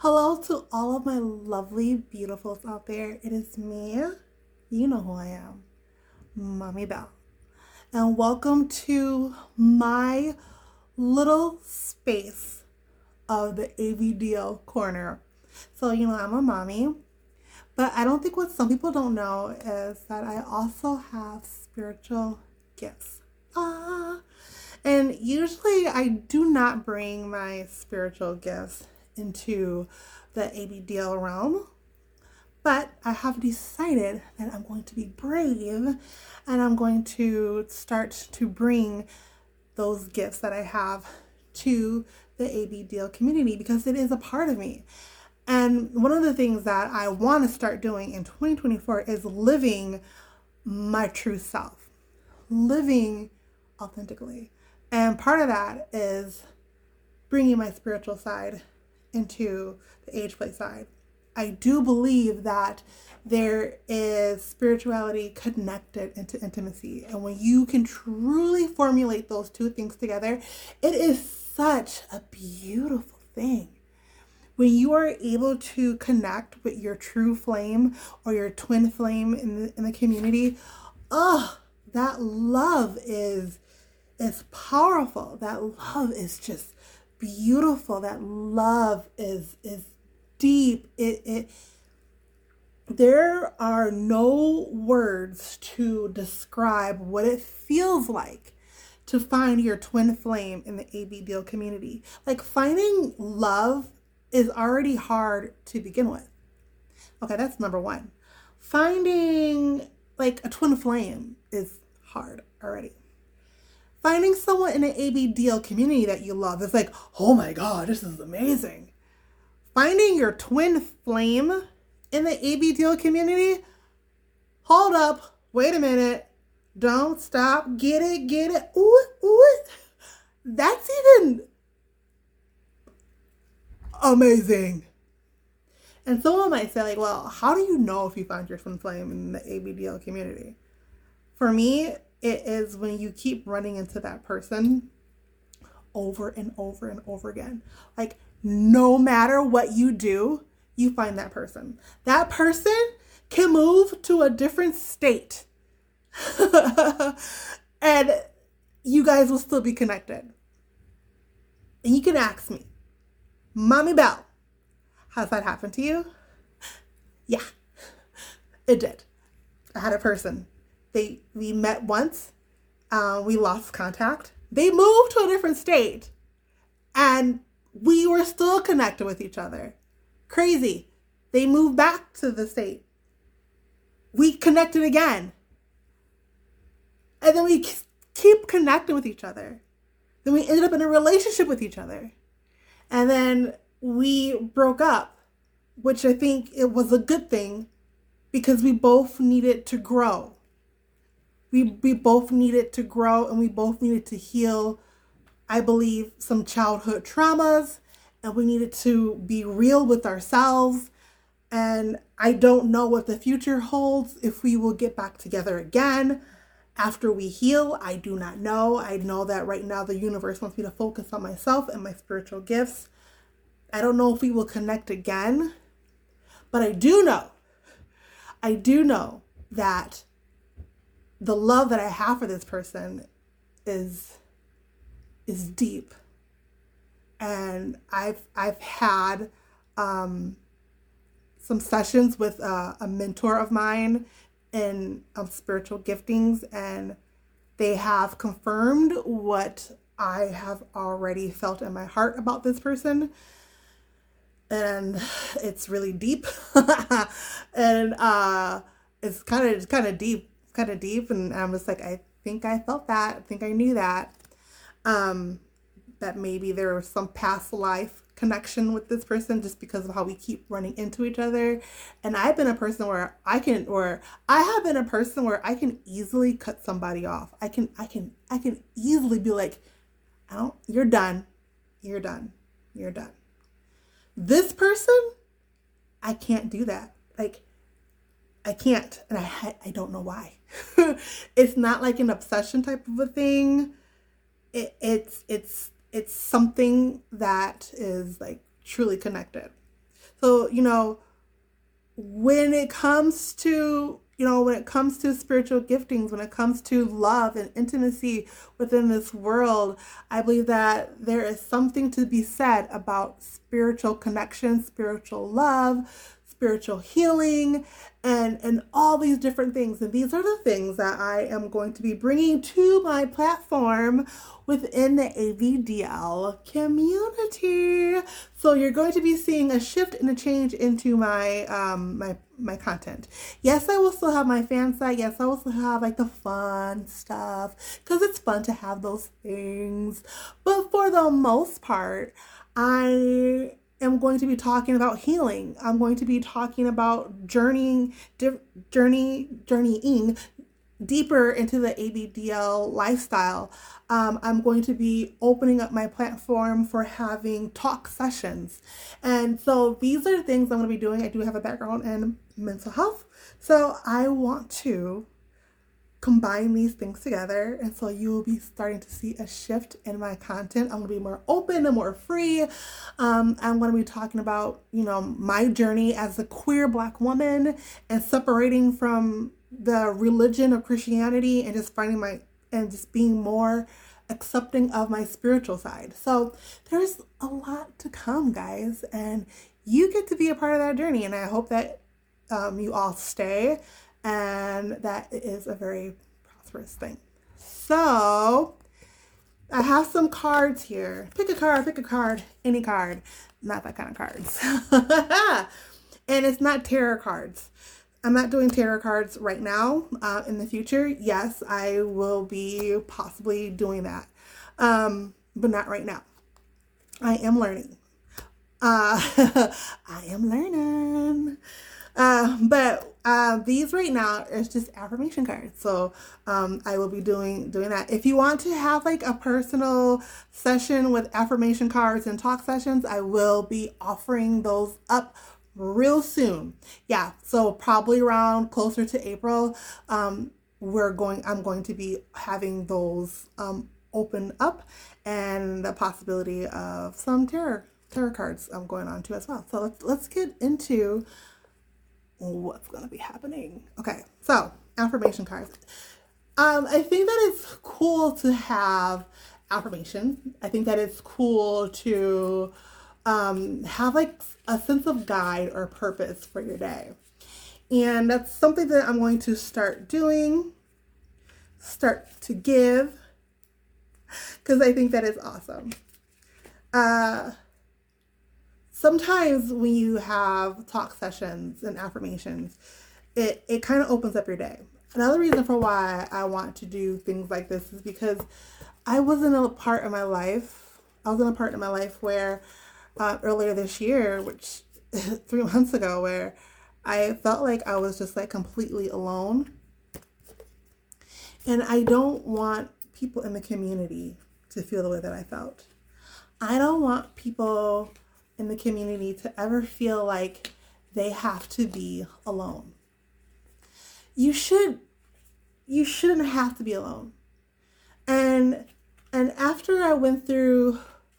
Hello to all of my lovely beautifuls out there. It is me. You know who I am, Mommy Bell. And welcome to my little space of the ABDL corner. So, I'm a mommy, but I don't think what some people don't know is that I also have spiritual gifts. Ah. And usually I do not bring my spiritual gifts into the ABDL realm, but I have decided that I'm going to be brave and I'm going to start to bring those gifts that I have to the ABDL community because it is a part of me. And one of the things that I want to start doing in 2024 is living my true self, living authentically. And part of that is bringing my spiritual side into the age play side. I do believe that there is spirituality connected into intimacy. And when you can truly formulate those two things together, it is such a beautiful thing. When you are able to connect with your true flame or your twin flame in the community, that love is powerful. That love is just beautiful. That love is deep. There are no words to describe what it feels like to find your twin flame in the ABDL community. Like, finding love is already hard to begin with. Okay, that's number one. Finding like a twin flame is hard already. Finding someone in an ABDL community that you love is like, oh my God, this is amazing. Finding your twin flame in the ABDL community, hold up, wait a minute, don't stop, get it, ooh. That's even amazing. And someone might say, like, well, how do you know if you found your twin flame in the ABDL community? For me, it is when you keep running into that person over and over and over again. Like, no matter what you do, you find that person. That person can move to a different state. And you guys will still be connected. And you can ask me, Mommy Bell, has that happened to you? Yeah, it did. I had a person. We met once. We lost contact. They moved to a different state. And we were still connected with each other. Crazy. They moved back to the state. We connected again. And then we keep connecting with each other. Then we ended up in a relationship with each other. And then we broke up, which I think it was a good thing because we both needed to grow. We both needed to grow and we both needed to heal, I believe, some childhood traumas, and we needed to be real with ourselves. And I don't know what the future holds, if we will get back together again after we heal. I do not know. I know that right now the universe wants me to focus on myself and my spiritual gifts. I don't know if we will connect again, but I do know that the love that I have for this person is deep. And I've had some sessions with a mentor of mine in spiritual giftings, and they have confirmed what I have already felt in my heart about this person. And it's really deep. And it's kind of deep. And I'm just like, I think I felt that. I think I knew that. That maybe there was some past life connection with this person just because of how we keep running into each other. And I've been a person where I have been a person where I can easily cut somebody off. I can easily be like, you're done. This person, I can't do that. Like, I can't, and I don't know why. It's not like an obsession type of a thing. It's something that is like truly connected. So, when it comes to spiritual giftings, when it comes to love and intimacy within this world, I believe that there is something to be said about spiritual connection, spiritual love, spiritual healing, and all these different things. And these are the things that I am going to be bringing to my platform within the AVDL community. So you're going to be seeing a shift and a change into my my content. Yes, I will still have my fan site. Yes, I will still have like the fun stuff because it's fun to have those things. But for the most part, I am going to be talking about healing. I'm going to be talking about journeying deeper into the ABDL lifestyle. I'm going to be opening up my platform for having talk sessions. And so these are the things I'm going to be doing. I do have a background in mental health. So I want to combine these things together, and so you will be starting to see a shift in my content. I'm going to be more open and more free. I'm going to be talking about my journey as a queer Black woman and separating from the religion of Christianity and just just being more accepting of my spiritual side. So there's a lot to come, guys, and you get to be a part of that journey, and I hope that you all stay, and that is a very prosperous thing. So I have some cards here. Pick a card, any card. Not that kind of cards. And it's not tarot cards. I'm not doing tarot cards right now. In the future, yes, I will be possibly doing that. But not right now. I am learning. I am learning. But these right now is just affirmation cards. So I will be doing that. If you want to have like a personal session with affirmation cards and talk sessions, I will be offering those up real soon. Yeah, so probably around closer to April, I'm going to be having those open up, and the possibility of some tarot cards going on too as well. So let's get into what's going to be happening. Okay, so affirmation cards. I think that it's cool to have affirmation. I think that it's cool to have like a sense of guide or purpose for your day. And that's something that I'm going to start doing, start to give, because I think that is awesome. Sometimes when you have talk sessions and affirmations, it kind of opens up your day. Another reason for why I want to do things like this is because I was in a part of my life where earlier this year, which 3 months ago, where I felt like I was just like completely alone. And I don't want people in the community to feel the way that I felt. I don't want people in the community to ever feel like they have to be alone. You shouldn't have to be alone. And after I went through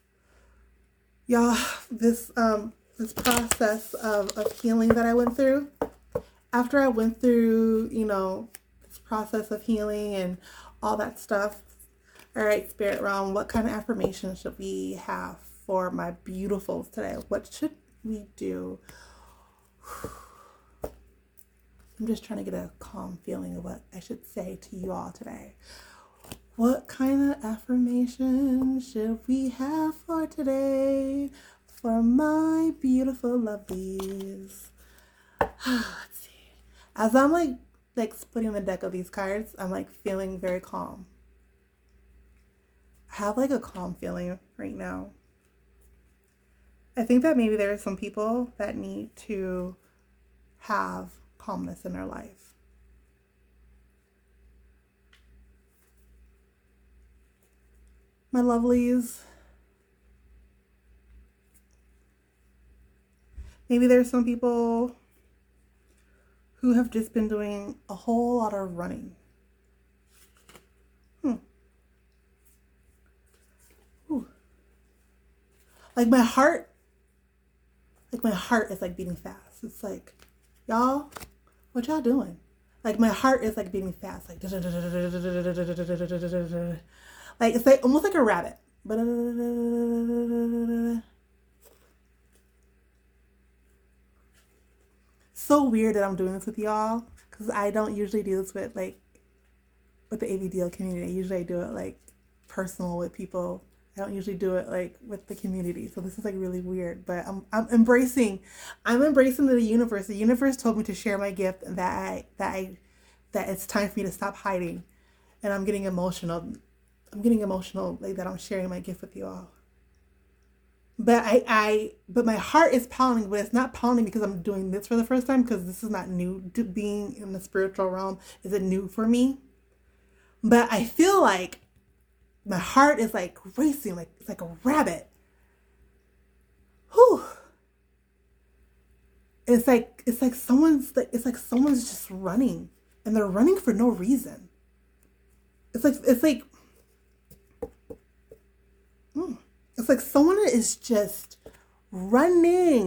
this process of healing that I went through, after I went through, this process of healing and all that stuff, all right, Spirit Realm, what kind of affirmation should we have for my beautifuls today? What should we do? I'm just trying to get a calm feeling of what I should say to you all today. What kind of affirmation should we have for today for my beautiful lovelies? Let's see. As I'm like splitting the deck of these cards, I'm like feeling very calm. I have like a calm feeling right now. I think that maybe there are some people that need to have calmness in their life. My lovelies, maybe there's some people who have just been doing a whole lot of running. Like my heart like my heart is like beating fast. It's like, y'all, what y'all doing? Like my heart is like beating fast, like it's like almost like a rabbit. So weird that I'm doing this with y'all because I don't usually do this with like with the ABDL community. Usually I do it like personal with people. I don't usually do it like with the community. So this is like really weird, but I'm embracing the universe. The universe told me to share my gift and that it's time for me to stop hiding. And I'm getting emotional. Like that I'm sharing my gift with you all. But but my heart is pounding, but it's not pounding because I'm doing this for the first time, because this is not new. Being in the spiritual realm isn't new for me. But I feel like my heart is like racing, like it's like a rabbit. Whew. It's like someone's just running, and they're running for no reason. It's like someone is just running